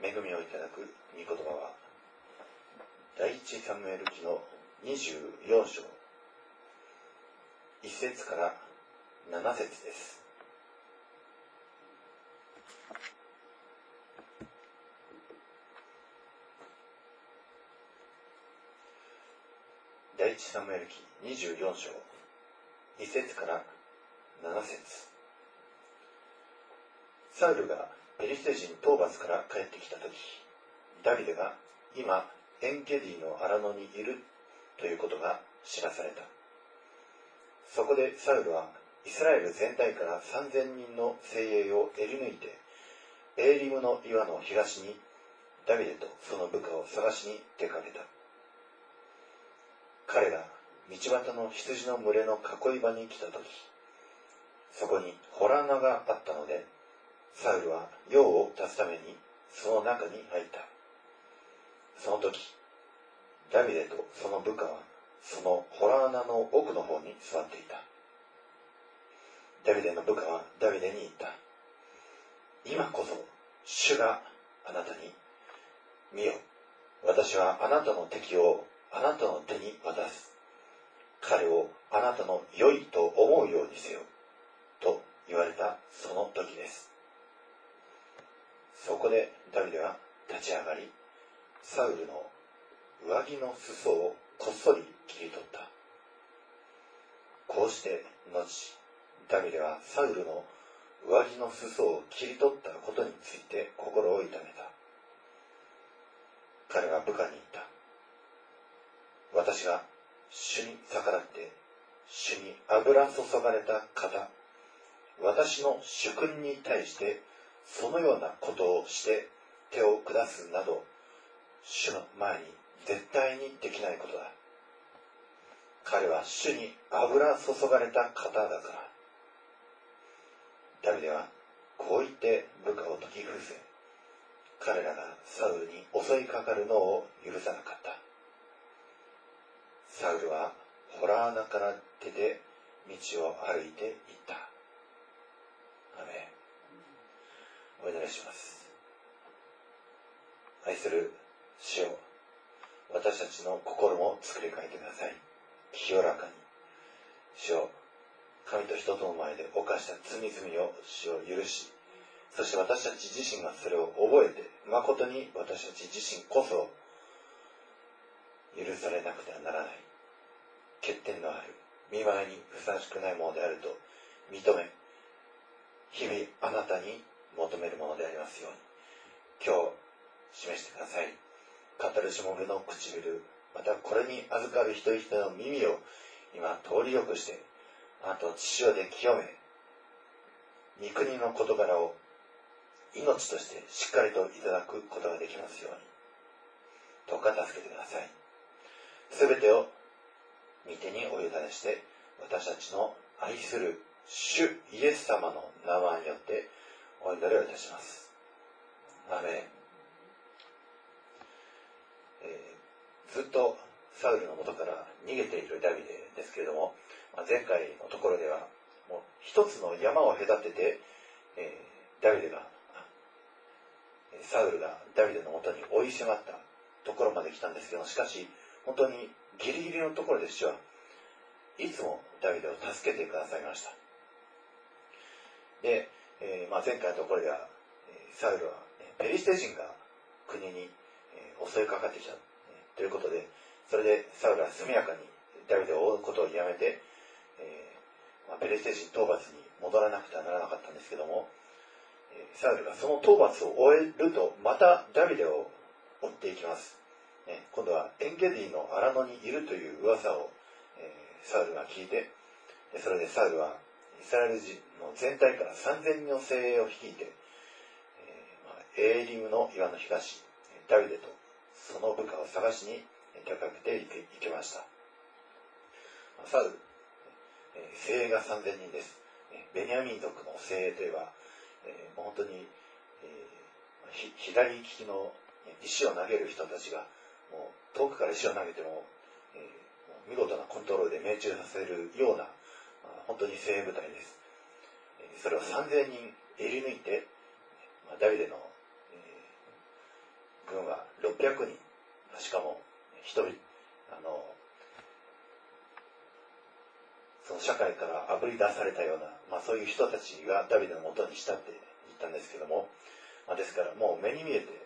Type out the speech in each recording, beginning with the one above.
恵みをいただく御言葉は第一サムエル記の24章1節から7節です。第一サムエル記24章1節から7節。サウルがペリシテ人討伐から帰ってきたとき、ダビデが今エンゲディの荒野にいるということが知らされた。そこでサウルはイスラエル全体から3000人の精鋭をえり抜いて、エーリムの岩の東にダビデとその部下を探しに出かけた。彼が道端の羊の群れの囲い場に来たとき、そこに洞穴があったので、サウルは用を足すためにその中に入った。その時、ダビデとその部下はその洞穴の奥の方に座っていた。ダビデの部下はダビデに言った。今こそ主があなたに、見よ、私はあなたの敵をあなたの手に渡す。彼をあなたの良いと思うようにせよ。と言われたその時です。そこでダビデは立ち上がり、サウルの上着の裾をこっそり切り取った。こうして後、ダビデはサウルの上着の裾を切り取ったことについて心を痛めた。彼は部下に言った。私が主に逆らって主に油注がれた方、私の主君に対してそのようなことをして手を下すなど、主の前に絶対にできないことだ。彼は主に油注がれた方だから。ダビデはこう言って部下を説き伏せ、彼らがサウルに襲いかかるのを許さなかった。サウルは洞穴から出て道を歩いていった。アメン。お祈りします。愛する主よ、私たちの心も作り変えてください。清らかに。主よ、神と人との前で犯した罪々を主を許し、そして私たち自身がそれを覚えて、誠に私たち自身こそ許されなくてはならない、欠点のある、見舞いにふさわしくないものであると認め、日々あなたに求めるものでありますように、今日示してください。語るしもべの唇、またこれに預かる一人一人の耳を今通りよくして、あなたを血潮で清め、御国の事柄を命としてしっかりといただくことができますように、どうか助けてください。すべてを御手にお委ねして、私たちの愛する主イエス様の名前によってお祈りをいたします。アメン。ずっとサウルの元から逃げているダビデですけれども、前回のところではもう一つの山を隔てて、サウルがダビデの元に追い迫ったところまで来たんですけど、しかし本当にギリギリのところで主はいつもダビデを助けてくださいました。で、前回のところではサウルはペリシテ人が国に襲いかかってきたということで、それでサウルは速やかにダビデを追うことをやめて、ペリシテ人討伐に戻らなくてはならなかったんですけども、サウルがその討伐を終えるとまたダビデを追っていきます。今度はエンゲディの荒野にいるという噂を、サウルが聞いて、それでサウルはイスラエル人の全体から3000人の精鋭を率いて、エーリムの岩の東、ダビデとその部下を探しに出かけていきました。サウル、精鋭が3000人です。ベニヤミン族の精鋭といえば、本当に、左利きの石を投げる人たちがもう遠くから石を投げても、見事なコントロールで命中させるような、本当に精鋭部隊です。それを3000人えり抜いて、ダビデの、 600人、しかも一人、その社会からあぶり出されたような、そういう人たちがダビデのもとに慕っていったんですけども、ですからもう目に見えて、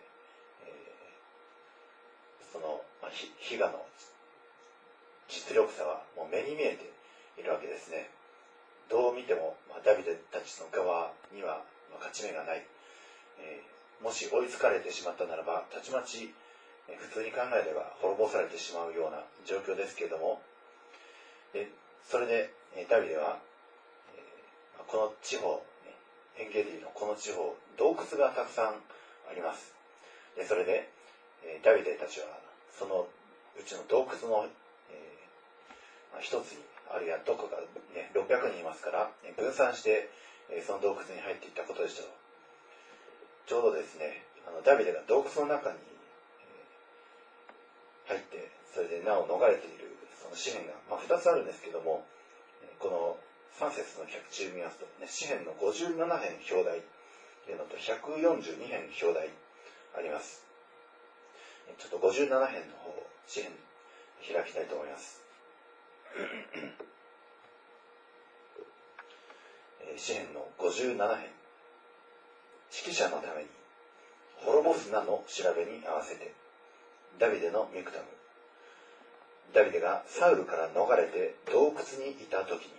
その、ヒガの実力差はもう目に見えているわけですね。どう見ても、ダビデたちの側には勝ち目がない。もし追いつかれてしまったならば、たちまち普通に考えれば滅ぼされてしまうような状況ですけれども、それでダビデは、この地方、エンゲディのこの地方、洞窟がたくさんあります。でそれで、ダビデたちはそのうちの洞窟の、一つに、あるいはどこか、600人いますから、分散して、その洞窟に入っていったことでしょう。ちょうどですね、ダビデが洞窟の中に、入って、それで名を逃れているその詩篇が、2つあるんですけども、この3節の脚注見ますと、詩篇の57編表題というのと142編表題あります。ちょっと57編の方、詩篇開きたいと思います。詩篇の57編、指揮者のために滅ぼす名の調べに合わせて、ダビデのミクタム。ダビデがサウルから逃れて洞窟にいた時に、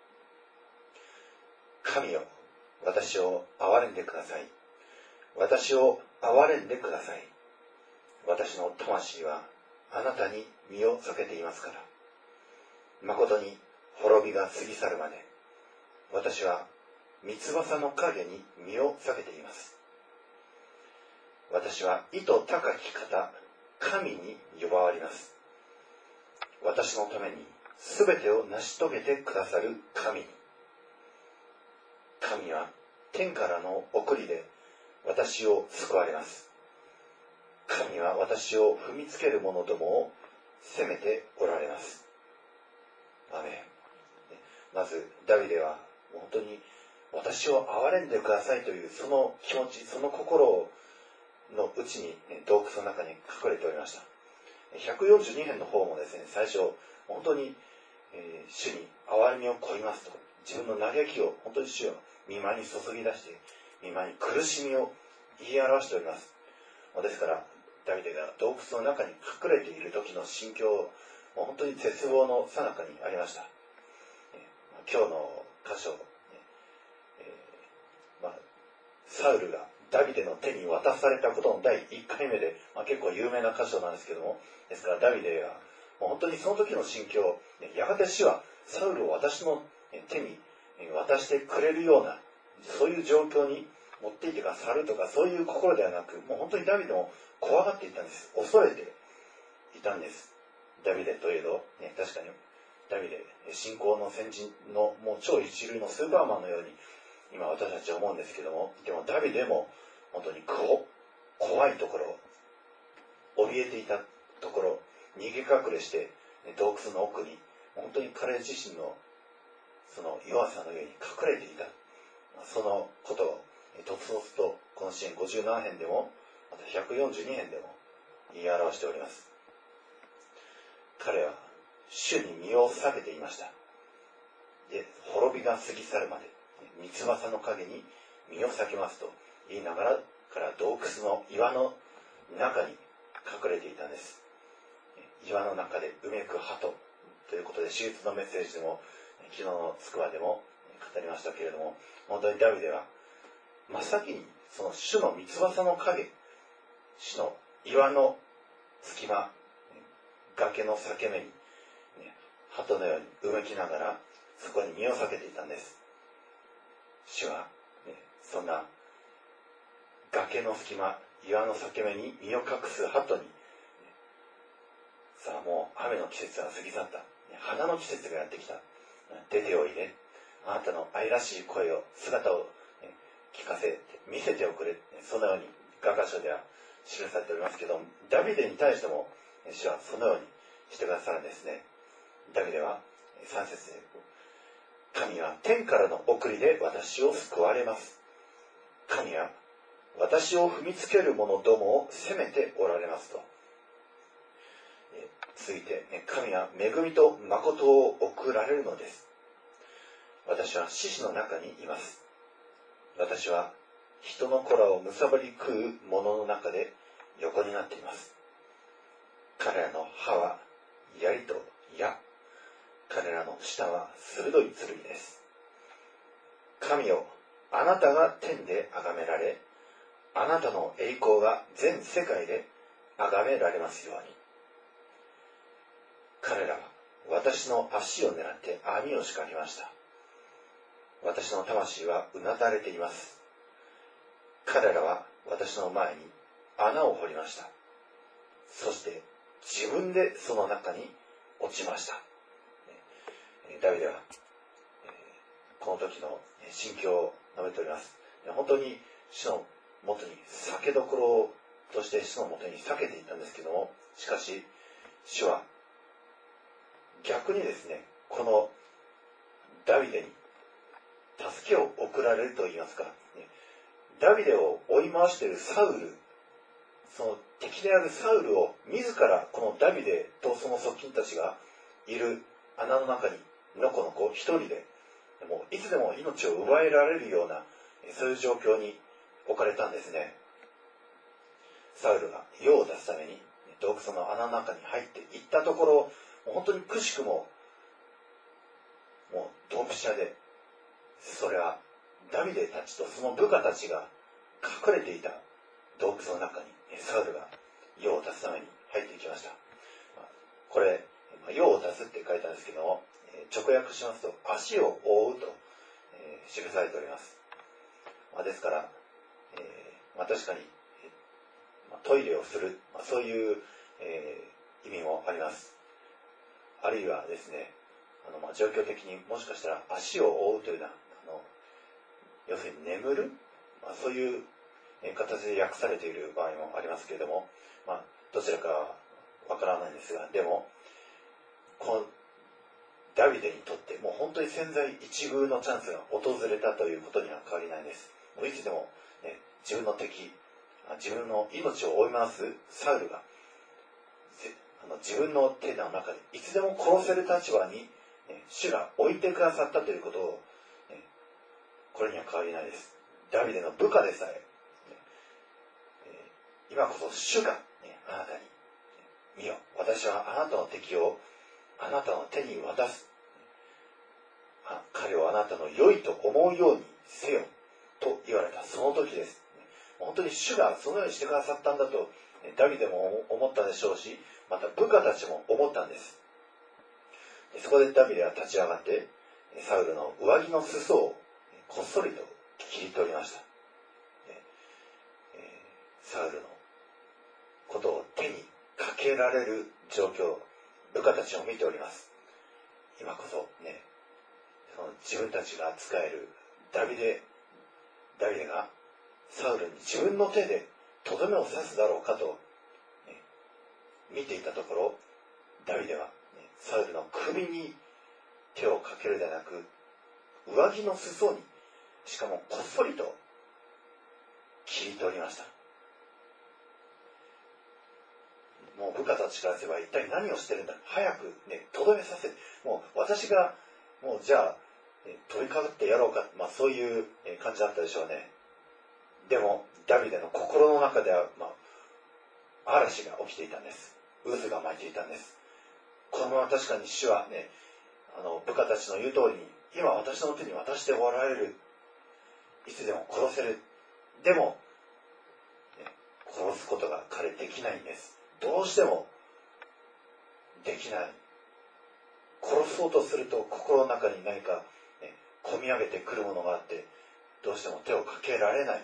神よ、私を憐れんでください。私を憐れんでください。私の魂はあなたに身を避けていますから。誠に滅びが過ぎ去るまで、私は三翼の影に身を避けています。私は意図高き方、神に呼ばわります。私のためにすべてを成し遂げてくださる神に。神は天からの送りで私を救われます。神は私を踏みつける者どもを責めておられます。アメン。まずダビデは本当に私を憐れんでくださいというその気持ち、その心のうちに、洞窟の中に隠れておりました。142編の方もですね、最初本当に、主に憐れみを乞いますと、自分の嘆きを本当に主を御前に注ぎ出して、御前に苦しみを言い表しております。ですからダビデが洞窟の中に隠れている時の心境、本当に絶望の最中にありました。今日の箇所、サウルがダビデの手に渡されたことの第1回目で、結構有名な箇所なんですけども、ですからダビデは本当にその時の心境、やがて主はサウルを私の手に渡してくれるような、そういう状況に持っていてか去るとか、そういう心ではなく、もう本当にダビデも怖がっていたんです。恐れていたんです。ダビデといえど、確かにダビデ、信仰の先人のもう超一流のスーパーマンのように今私たちは思うんですけども、でもダビデも本当に怖いところ、怯えていたところ、逃げ隠れして洞窟の奥に、本当に彼自身のその弱さの上に隠れていた、そのことをとつとつとこの詩篇57編でもまた142編でも言い表しております。彼は主に身を避けていました。で、滅びが過ぎ去るまで三翼の影に身を避けますと言いながらから洞窟の岩の中に隠れていたんです。岩の中でうめく鳩ということで、手術のメッセージでも昨日のつくばでも語りましたけれども、本当にダビデは真っ先にその主の三翼の影、主の岩の隙間、崖の裂け目に、鳩のようにうめきながらそこに身を避けていたんです。主は、そんな崖の隙間、岩の裂け目に身を隠す鳩に、さあもう雨の季節は過ぎ去った、花の季節がやってきた、出ておいで、あなたの愛らしい声を、姿を聞かせて見せておくれ、そのように画家書では記されておりますけど、ダビデに対しても主はそのようにしてくださるんですね。ダビデは3節で、神は天からの送りで私を救われます。神は私を踏みつける者どもを責めておられますと。続いて、神は恵みと誠を送られるのです。私は獅子の中にいます。私は人の子らを貪り食う者の中で横になっています。彼らの歯は槍と矢、彼らの舌は鋭い剣です。神よ、あなたが天で崇められ、あなたの栄光が全世界で崇められますように。彼らは私の足を狙って網を仕掛けました。私の魂はうなだれています。彼らは私の前に穴を掘りました。そして自分でその中に落ちました。ダビデはこの時の心境を述べております。本当に主のもとに避けどころとして主のもとに避けていったんですけども、しかし主は逆にですね、このダビデに助けを送られると言いますか、ダビデを追い回しているサウル、その敵であるサウルを自らこのダビデとその側近たちがいる穴の中にのこのこ一人で、もういつでも命を奪えられるようなそういう状況に置かれたんですね。サウルが用を出すために洞窟の穴の中に入っていったところ、もう本当にくしくももうドンピシャで、それはダビデたちとその部下たちが隠れていた洞窟の中にサウルが用を出すために入っていきました。これ用を出すって書いてあるんですけども、直訳しますと足を覆うと記されております。ですから、確かにトイレをする、そういう意味もあります。あるいはですね、状況的にもしかしたら足を覆うというような要するに眠る、そういう形で訳されている場合もありますけれども、どちらかはわからないんですが、でもこのダビデにとってもう本当に千載一遇のチャンスが訪れたということには変わりないです。もういつでも、自分の敵、自分の命を追い回すサウルが自分の手の中でいつでも殺せる立場に主が置いてくださったということを、これには変わりないです。ダビデの部下でさえ、今こそ主が、あなたに見よ、私はあなたの敵をあなたの手に渡す、彼をあなたの良いと思うようにせよと言われたその時です。本当に主がそのようにしてくださったんだとダビデも思ったでしょうし、また部下たちも思ったんです。そこでダビデは立ち上がってサウルの上着の裾をこっそりと切り取りました。サウルのことを手にかけられる状況、部下たちを見ております。今こそね、その自分たちが使えるダビデがサウルに自分の手でとどめを刺すだろうかと、見ていたところ、ダビデは、サウルの首に手をかけるではなく、上着の裾にしかもこっそりと切り取りました。もう部下たちからすれば一体何をしてるんだ、早くとどめさせ、もう私がもうじゃあ取りかかってやろうか、そういう感じだったでしょうね。でもダビデの心の中では、嵐が起きていたんです。渦が巻いていたんです。このまま確かに主はね、部下たちの言う通りに今私の手に渡しておられる、いつでも殺せる。でも、殺すことが彼できないんです。どうしてもできない。殺そうとすると心の中に何か、込み上げてくるものがあって、どうしても手をかけられない。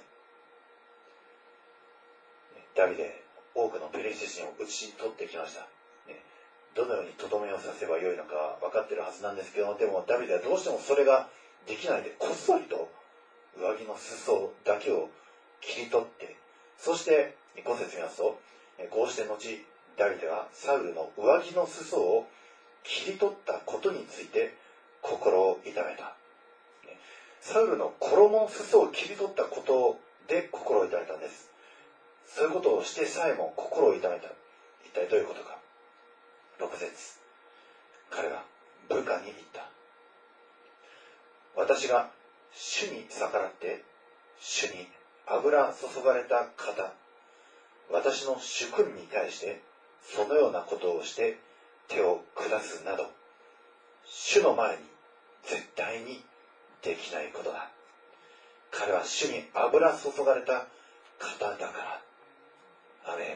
ダビデ、多くのペリシテ人を討ち取ってきました。どのようにとどめを刺せばよいのか分かっているはずなんですけど、でもダビデはどうしてもそれができないで、こっそりと上着の裾だけを切り取って、そして5節見ますと、こうして後ダビデはサウルの上着の裾を切り取ったことについて心を痛めた。サウルの衣の裾を切り取ったことで心を打たれたんです。そういうことをしてさえも心を痛めた。一体どういうことか。6節、彼は部下に言った。私が主に逆らって主に油注がれた方、私の主君に対してそのようなことをして手を下すなど、主の前に絶対にできないことだ。彼は主に油注がれた方だから。アメン。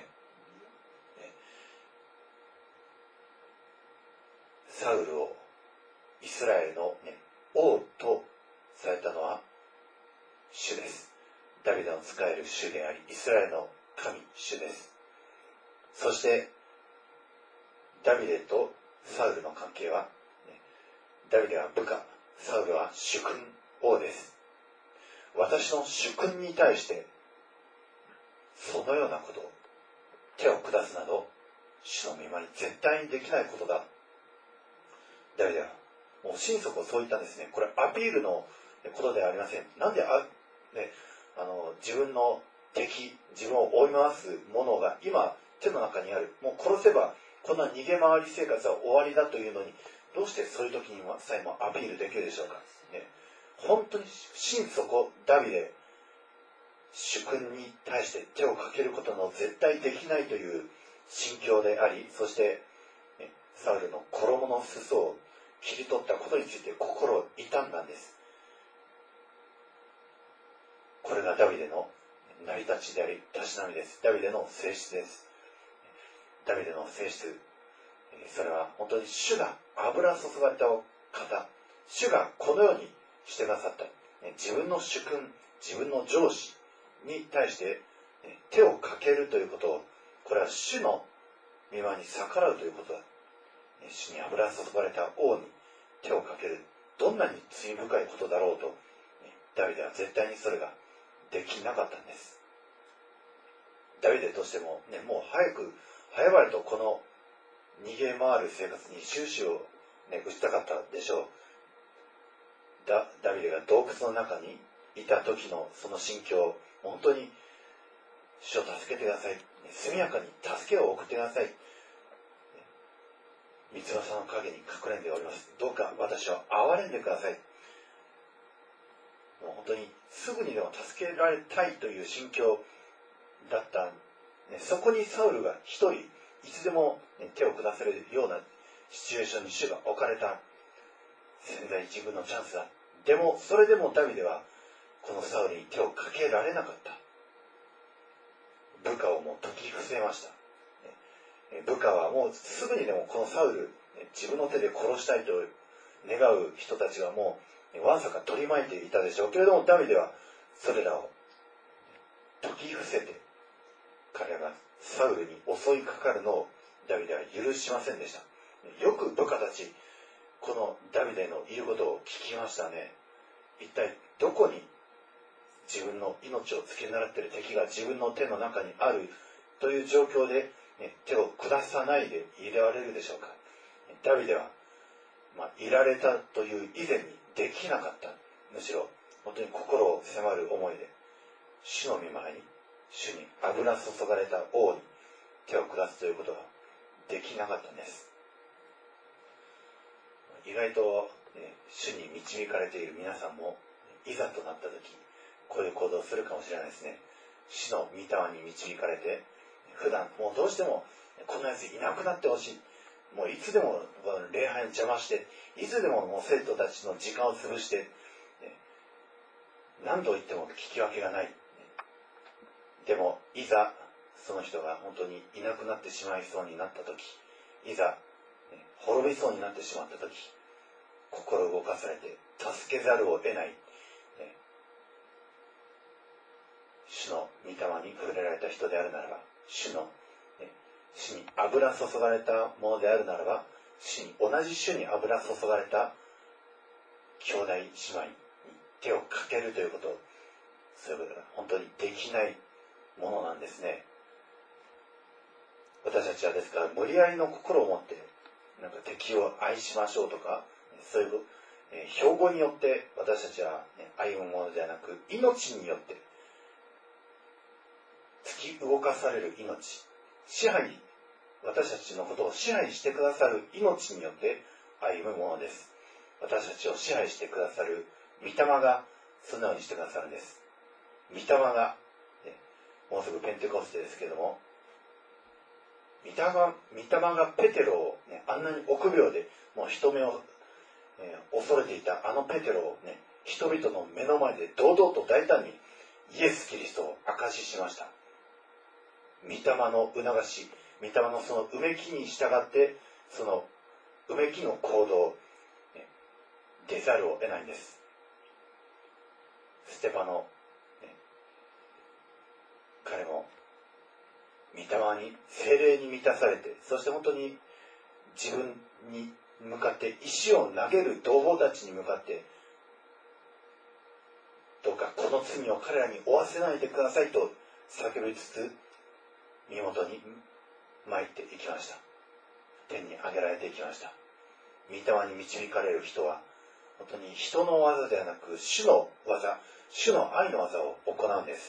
サウルをイスラエルの、王とされたのは主です。ダビデの仕える主であり、イスラエルの神、主です。そしてダビデとサウルの関係は、ダビデは部下、サウルは主君、王です。私の主君に対してそのようなことを手を下すなど、主の御前に絶対にできないことだ。ダビデはもう心底そう言ったんですね。これアピールのことではありません。なんで自分の敵、自分を追い回すものが今手の中にある。もう殺せばこんな逃げ回り生活は終わりだというのに、どうしてそういう時にさえもアピールできるでしょうか。本当に心底ダビデ、主君に対して手をかけることの絶対できないという心境であり、そしてサウルの衣の裾を切り取ったことについて心を痛んだんです。これがダビデの成り立ちであり、たしなみです。ダビデの性質です。ダビデの性質、それは本当に主が油注がれた方、主がこのようにしてくださった。自分の主君、自分の上司に対して手をかけるということを、これは主の御前に逆らうということだ。主に油注がれた王に手をかける、どんなに罪深いことだろうと、ダビデは絶対にそれができなかったんです。ダビデとしても、もう早々とこの逃げ回る生活に終止を、打ちたかったでしょう。ダビデが洞窟の中にいた時のその心境、本当に主を助けてください、速やかに助けを送ってください、三つ葉の陰に隠れんでおります、どうか私を憐れんでください。もう本当にすぐにでも助けられたいという心境だった、そこにサウルが一人いつでも、手を下せるようなシチュエーションに主が置かれた千載一遇のチャンスだ。でもそれでもダビデはこのサウルに手をかけられなかった。部下をもう解き伏せました。部下はもうすぐにでもこのサウル、自分の手で殺したいと願う人たちがもうわんさか取り巻いていたでしょうけれども、ダビデはそれらを解き伏せて、彼らがサウルに襲いかかるのをダビデは許しませんでした。よく部下たち、このダビデの言うことを聞きましたね。一体どこに自分の命を付け習っている敵が自分の手の中にあるという状況で、手を下さないでいられるでしょうか。ダビデは、いられたという以前にできなかった。むしろ本当に心を迫る思いで主の御前に、主に油注がれた王に手を下すということができなかったんです。意外と、主に導かれている皆さんもいざとなった時こういう行動をするかもしれないですね。主の御霊に導かれて、普段もうどうしてもこのやついなくなってほしい、もういつでも礼拝に邪魔して、いつでももう生徒たちの時間を潰して、何度言っても聞き分けがない。でもいざその人が本当にいなくなってしまいそうになった時、いざ滅びそうになってしまった時、心動かされて助けざるを得ない、主の御霊に触れられた人であるならば、主に油注がれたものであるならば、同じ主に油注がれた兄弟姉妹に手をかけるということ、そういうことが本当にできないものなんですね。私たちはですから無理やりの心を持って敵を愛しましょうとか、そういう標語によって私たちは歩むものではなく、命によって引き動かされる命、私たちのことを支配してくださる命によって歩むものです。私たちを支配してくださる御霊がそのようにしてくださるんです。御霊が、もうすぐペンテコステですけれども、御霊がペテロを、あんなに臆病でもう人目を、恐れていたあのペテロを、人々の目の前で堂々と大胆にイエス・キリストを証ししました。御霊の促し、御霊のそのうめきに従って、そのうめきの行動を、出ざるを得ないんです。ステパノ、彼も御霊に、聖霊に満たされて、そして本当に自分に向かって石を投げる同胞たちに向かって、どうかこの罪を彼らに負わせないでくださいと叫びつつ、身元に参っていきました。天に上げられていきました。御霊に導かれる人は、本当に人の技ではなく、主の技、主の愛の技を行うんです。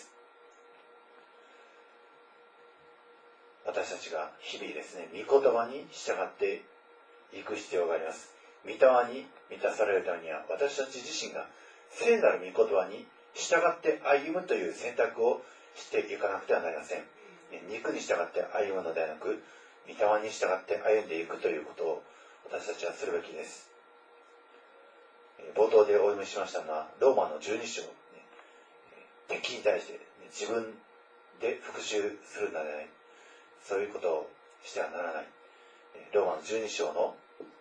私たちが日々ですね、御言葉に従っていく必要があります。御霊に満たされるためには、私たち自身が聖なる御言葉に従って歩むという選択をしていかなくてはなりません。肉に従って歩むのではなく、御霊に従って歩んでいくということを私たちはするべきです。冒頭でお読みしましたのは、ローマの12章、敵に対して自分で復讐するのではない、そういうことをしてはならない。ローマの12章の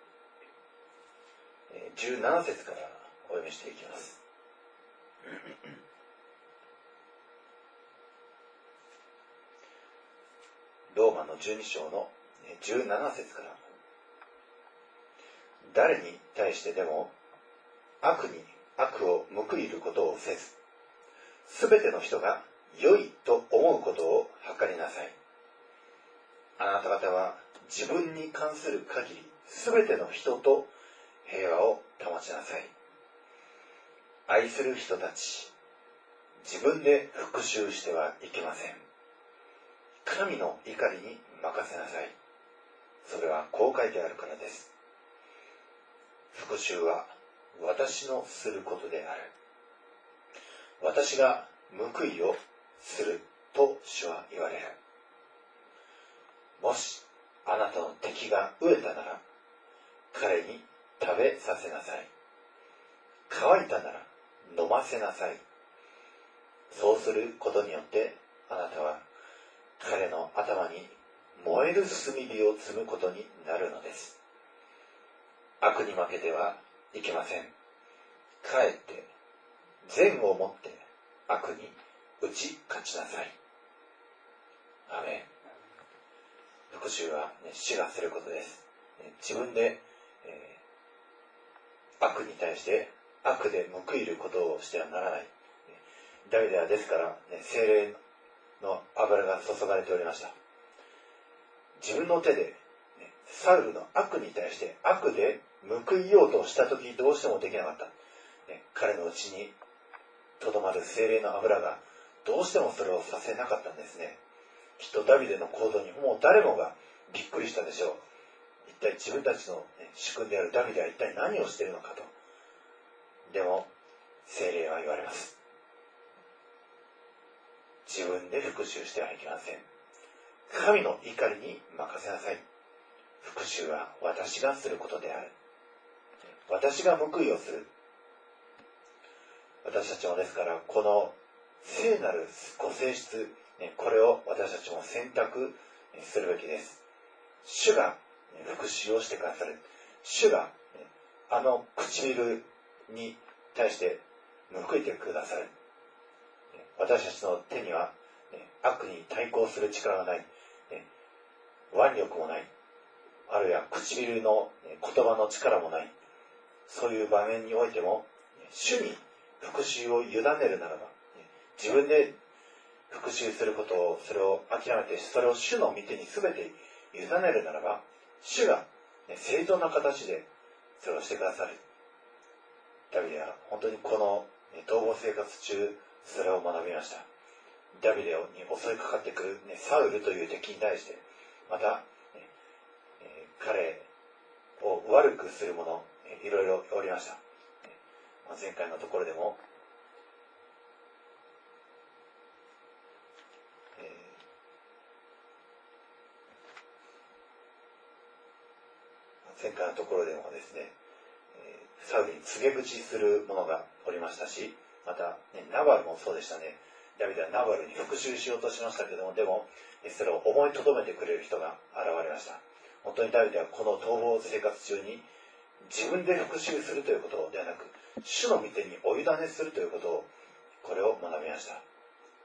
17節からお読みしていきます。ローマの12章の17節から、誰に対してでも悪に悪を報いることをせず、すべての人が良いと思うことを図りなさい。あなた方は自分に関する限り、すべての人と平和を保ちなさい。愛する人たち、自分で復讐してはいけません。神の怒りに任せなさい。それはこう書いてあるからです。復讐は私のすることである。私が報いをすると主は言われる。もしあなたの敵が飢えたなら、彼に食べさせなさい。乾いたなら飲ませなさい。そうすることによってあなたは彼の頭に燃える炭火を積むことになるのです。悪に負けてはいけません。かえって善をもって悪に打ち勝ちなさい。アメン。復讐は、死がすることです。自分で、悪に対して悪で報いることをしてはならない。ダビデはですから、聖霊の油が注がれておりました。自分の手で、サウルの悪に対して悪で報いようとしたとき、どうしてもできなかった。彼のうちにとどまる聖霊の油がどうしてもそれをさせなかったんですね。きっとダビデの行動にもう誰もがびっくりしたでしょう。一体自分たちの主君であるダビデは一体何をしているのかと。でも聖霊は言われます。自分で復讐してはいけません。神の怒りに任せなさい。復讐は私がすることである。私が報いをする。私たちもですから、この聖なるご性質、これを私たちも選択するべきです。主が復讐をしてくださる。主があの唇に対して報いてくださる。私たちの手には悪に対抗する力がない。腕力もない。あるいは唇の言葉の力もない。そういう場面においても、主に復讐を委ねるならば、自分で復讐することを、それを諦めて、それを主の御手に全て委ねるならば、主が正当な形でそれをしてくださる。ダビデは本当にこの逃亡生活中、それを学びました。 ダビデに襲いかかってくる、サウルという敵に対して、また、彼を悪くする者、いろいろおりました。前回のところでも、ですね、サウルに告げ口する者がおりましたし、また、ナバルもそうでしたね。ダビデはナバルに復讐しようとしましたけども、でもそれを思いとどめてくれる人が現れました。本当にダビデはこの逃亡生活中に自分で復讐するということではなく、主の御手にお委ねするということを、これを学びました。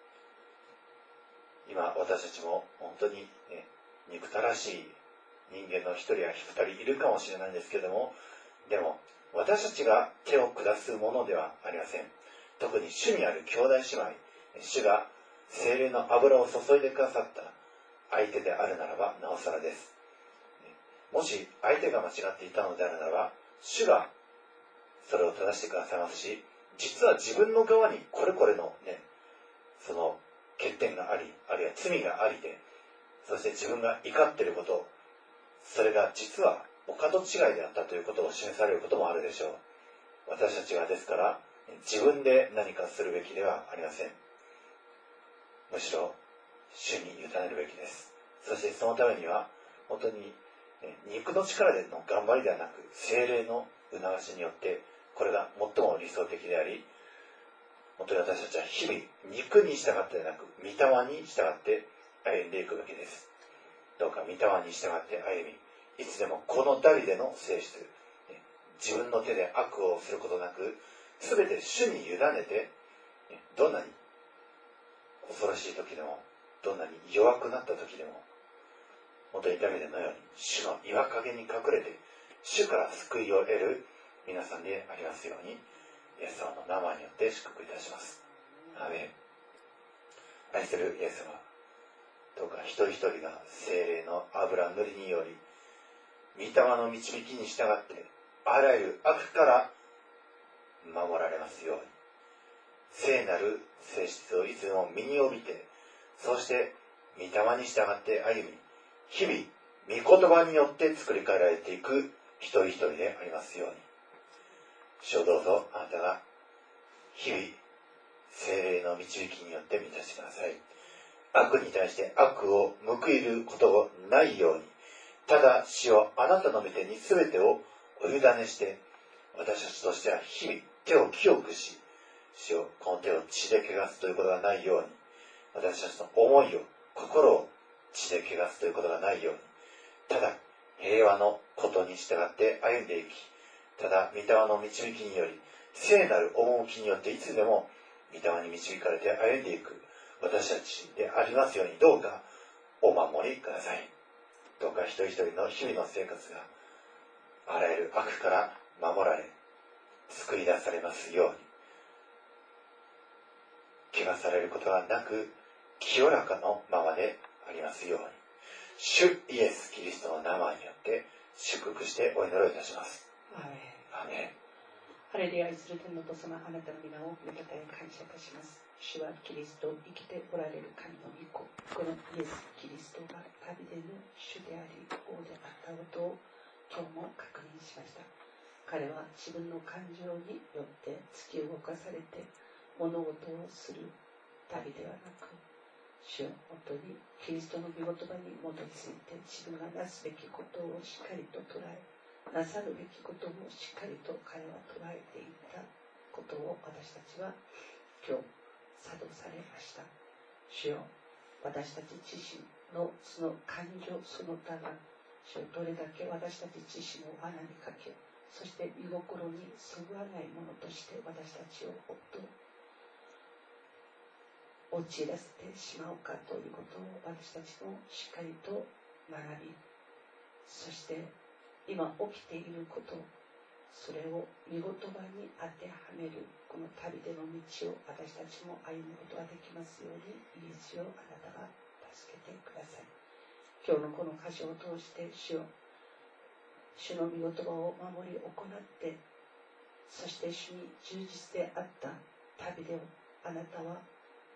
今私たちも本当に、憎たらしい人間の一人や二人いるかもしれないんですけども、でも私たちが手を下すものではありません。特に主にある兄弟姉妹、主が聖霊の油を注いでくださった相手であるならばなおさらです。もし相手が間違っていたのであるならば、主がそれを正してくださいますし、実は自分の側にこれこれのその欠点があり、あるいは罪がありで、そして自分が怒っていること、それが実はお門違いであったということを示されることもあるでしょう。私たちはですから自分で何かするべきではありません。むしろ主に委ねるべきです。そしてそのためには本当に肉の力での頑張りではなく、聖霊の促しによって、これが最も理想的であり、本当に私たちは日々肉に従ってではなく御霊に従って歩んでいくべきです。どうか御霊に従って歩み、いつでもこのダビデの性質、自分の手で悪をすることなく、すべて主に委ねて、どんなに恐ろしい時でも、どんなに弱くなった時でも、本当にダビデのように主の岩陰に隠れて主から救いを得る皆さんでありますように、イエス様の名前によって祝福いたします。アーメン。愛するイエス様、どうか一人一人が聖霊の油塗りにより、御霊の導きに従ってあらゆる悪から守られますように、聖なる性質をいつも身に帯びて、そして御霊に従って歩み、日々御言葉によって作り変えられていく一人一人でありますように、主をどうぞあなたが日々聖霊の導きによって満たしてください。悪に対して悪を報いることがないように、ただ主をあなたの御手に全てをお委ねして、私たちとしては日々手を清くし、主をこの手を血で汚すということがないように、私たちの思いを心を血で汚すということがないように、ただ平和のことに従って歩んでいき、ただ御霊の導きにより聖なる趣によっていつでも御霊に導かれて歩んでいく私たちでありますように、どうかお守りください。どうか一人一人の日々の生活があらゆる悪から守られ、救い出されますように、怪我されることがなく清らかのままでありますように、主イエス・キリストの名前によって祝福してお祈りをいたします。 アーメン。 アーメン。 ハレルヤ、愛する天のお父様、あなたの皆を御方へ感謝いたします。主はキリスト、生きておられる神の御子、このイエス・キリストがダビデの主であり王であったことを今日も確認しました。彼は自分の感情によって突き動かされて物事をするダビデはなく、主は本当にキリストの御言葉に基づいて自分がなすべきことをしっかりと捉え、なさるべきこともしっかりと彼は捉えていったことを私たちは今日作動されました。主よ、私たち自身のその感情、その他が主よ、どれだけ私たち自身を罠にかけ、そして御心にそぐわないものとして私たちをほっと陥らせてしまうかということを私たちもしっかりと学び、そして今起きていること、それを御言葉に当てはめるこの旅での道を私たちも歩むことができますように、イエスよ、あなたが助けてください。今日のこの箇所を通して主の御言葉を守り行って、そして主に忠実であった旅でをあなたは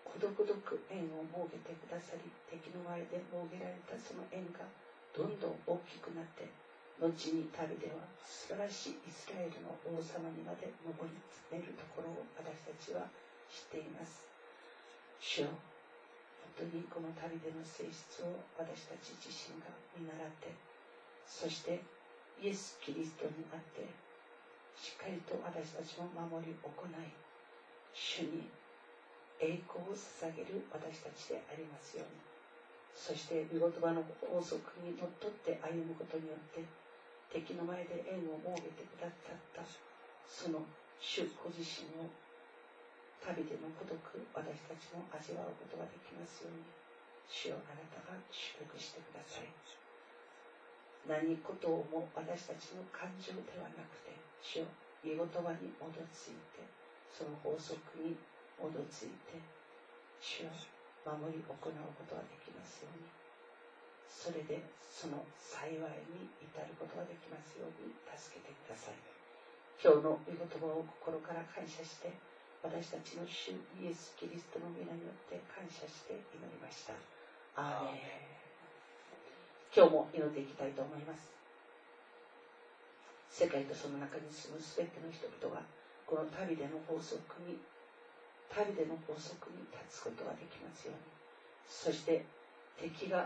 孤独々縁を設けてくださり、敵の前で設けられたその縁がどんどん大きくなって、後に旅では素晴らしいイスラエルの王様にまで上り詰めるところを私たちは知っています。主よ、本当にこの旅での性質を私たち自身が見習って、そしてイエス・キリストにあってしっかりと私たちも守り行い、主に栄光を捧げる私たちでありますように。そして御言葉の法則にのっとって歩むことによって、敵の前で縁を設けてくださったその主ご自身を旅での孤独、私たちも味わうことができますように、主よ、あなたが祝福してください。何事をも私たちの感情ではなくて、主よ、御言葉に基づいて、その法則に基づいて、主よ、守り行うことができますように。それでその幸いに至ることができますように助けてください。今日の御言葉を心から感謝して、私たちの主イエス・キリストの皆によって感謝して祈りました。アーメン。今日も祈っていきたいと思います。世界とその中に住むすべての人々がこの旅での法則に立つことができますように。そして敵が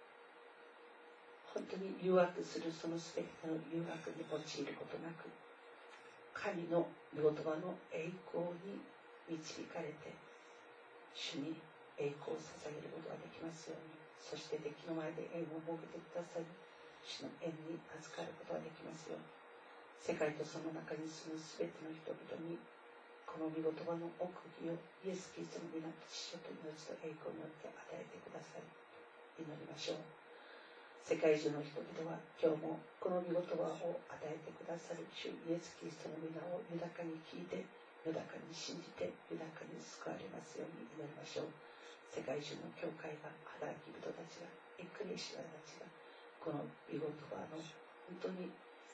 本当に誘惑するそのすべての誘惑に陥ることなく、神の御言葉の栄光に導かれて、主に栄光を捧げることができますように。そして敵の前で縁を設けてくださり、主の縁に預かることができますように。世界とその中に住むすべての人々にこの御言葉の奥義をイエス・キリストの皆と父と命と栄光によって与えてください。祈りましょう。世界中の人々は今日もこの御言葉を与えてくださる主イエス・キリストの皆を豊かに聞いて、豊かに信じて、豊かに救われますように祈りましょう。世界中の教会が、働き人たちが、エクレシアたちがこの御言葉の本当に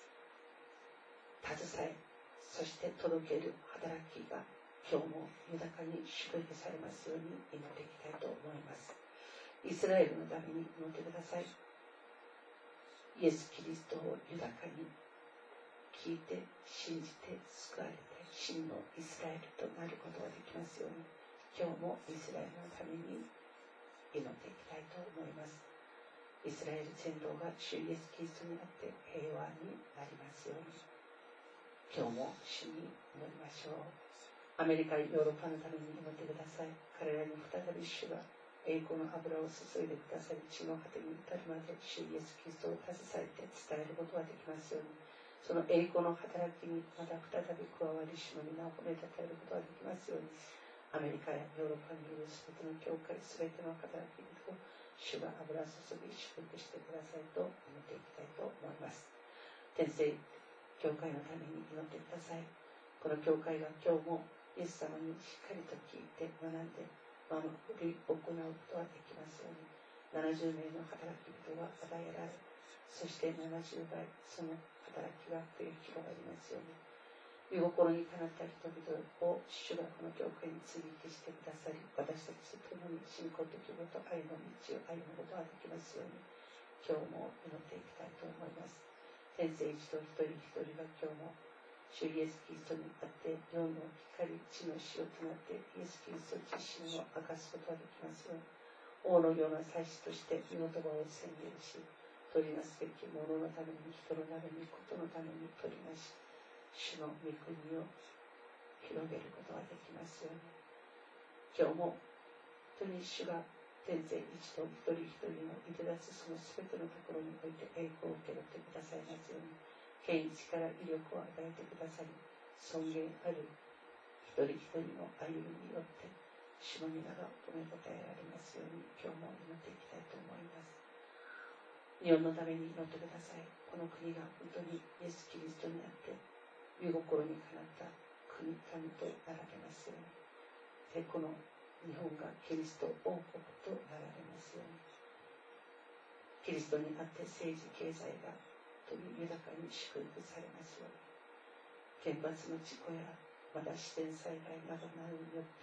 携え、そして届ける働きが今日も豊かに祝福されますように祈っていきたいと思います。イスラエルのために祈ってください。イエス・キリストを豊かに聞いて、信じて、救われて、真のイスラエルとなることができますように、今日もイスラエルのために祈っていきたいと思います。イスラエル全土が主イエス・キリストにあって平和になりますように、今日も主に祈りましょう。アメリカ、ヨーロッパのために祈ってください。彼らに再び主が栄光の油を注いでくださり、地の果てに至るまで主イエス・キリストを携えて伝えることができますように、その栄光の働きにまた再び加わり、主の皆を褒めたたえることができますように、アメリカやヨーロッパにいるすべての教会、すべての働き人を主が油注ぎ祝福してくださいと祈っていきたいと思います。天聖教会のために祈ってください。この教会が今日もイエス様にしっかりと聞いて学んで守り行うことができますように、70名の働き人が与えられ、そして70倍その働きが増え広がりますように、御心にかなった人々を主がこの教会に接ぎ木してくださり、私たちと共に信仰的ごと愛の道を歩むことができますように、今日も祈っていきたいと思います。天聖一と一人一人が今日も主イエス・キリストにあって世の光、地の塩となってイエス・キリスト自身を明かすことができますように、王のような祭司として御言葉を宣言し、取りなすべきもののために、人のために、ことのために取りなし、主の御国を広げることができますように、今日も本当に主が天聖一と一人一人のいで出すそのすべてのところにおいて栄光を受け取ってくださいますように、権威、力、威力を与えてくださり、尊厳ある一人一人の歩みによって主の皆が褒めたたえられますように、今日も祈っていきたいと思います。日本のために祈ってください。この国が本当にイエス・キリストにあって御心にかなった国、民となられますように、でこの日本がキリスト王国となられますように、キリストにあって政治経済が本当に豊かに祝福されますように、原発の事故やまた自然災害などなどによって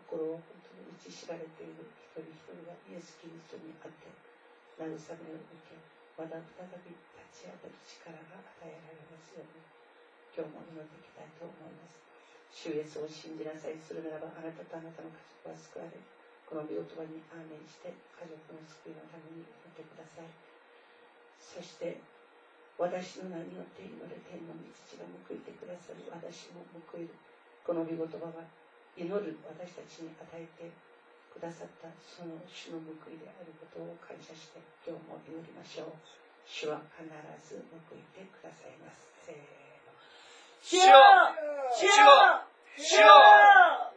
心を本当に打ち知られている一人一人がイエス・キリストにあって慰めを受け、また再び立ち上がる力が与えられますように、今日も祈っていきたいと思います。主イエスを信じなさい。するならばあなたとあなたの家族は救われ、この御言葉にアーメンして家族の救いのために祈ってください。そして私の名によって祈れ天の御父が報いてくださる。私も報いる。この御言葉は祈る私たちに与えてくださったその主の報いであることを感謝して今日も祈りましょう。主は必ず報いてくださいます。せーの。主よ、主よ、主よ。